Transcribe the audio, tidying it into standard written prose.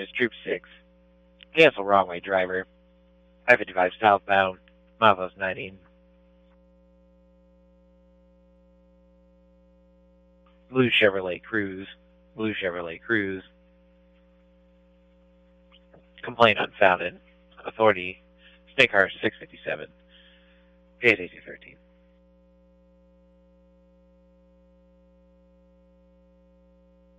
is Troop 6. Cancel wrong way driver. I-55 southbound. Milepost 90. Blue Chevrolet Cruze. Blue Chevrolet Cruze. Complaint unfounded. Authority. Snake Heart 657. PSA 213.